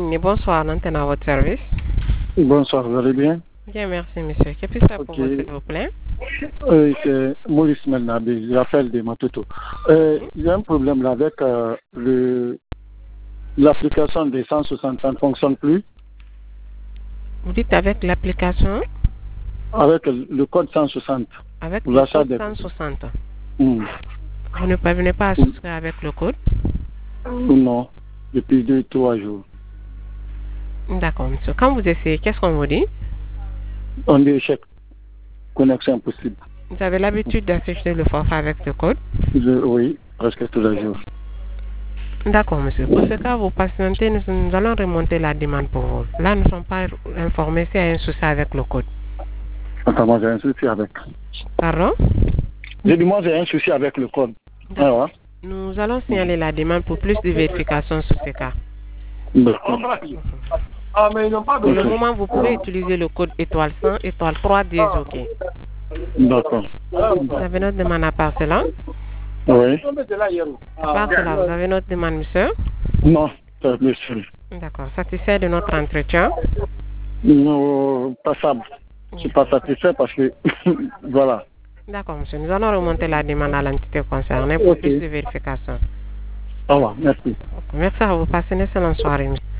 ligne. Bonsoir, l'antenne à votre service. Bonsoir, vous allez bien? Bien, merci, monsieur. Que puis-je faire pour vous, s'il vous plaît? C'est Maurice Melnabe, j'appelle de Matoto. Il y a un problème là avec l'application des 160, ça ne fonctionne plus. Vous dites avec l'application? Avec le code 160. Avec le code 160. Vous ne parvenez pas à souscrire avec le code? Non, depuis 2-3 jours. D'accord, monsieur. Quand vous essayez, qu'est-ce qu'on vous dit? On dit échec. Connexion impossible. Vous avez l'habitude d'assister le forfait avec le code? Oui, presque tous les jours. D'accord, monsieur. Pour ce cas, vous patientez, nous allons remonter la demande pour vous. Là, nous ne sommes pas informés s'il y a un souci avec le code. Attends, moi j'ai un souci avec. Pardon? J'ai dit, moi j'ai un souci avec le code. Alors, nous allons signaler la demande pour plus de vérification sur ce cas. D'accord. Pour le moment, vous pouvez utiliser le code étoile 100, étoile 3, 10, OK. D'accord. Vous avez notre demande à part cela? Oui. À part cela, vous avez notre demande, monsieur? Non, c'est monsieur. D'accord. Satisfait de notre entretien? Non, passable. Je ne suis pas satisfait parce que, voilà. D'accord, monsieur. Nous allons remonter la demande à l'entité concernée pour plus de vérification. Au revoir, merci. Merci à vous. Passez une excellente soirée, monsieur.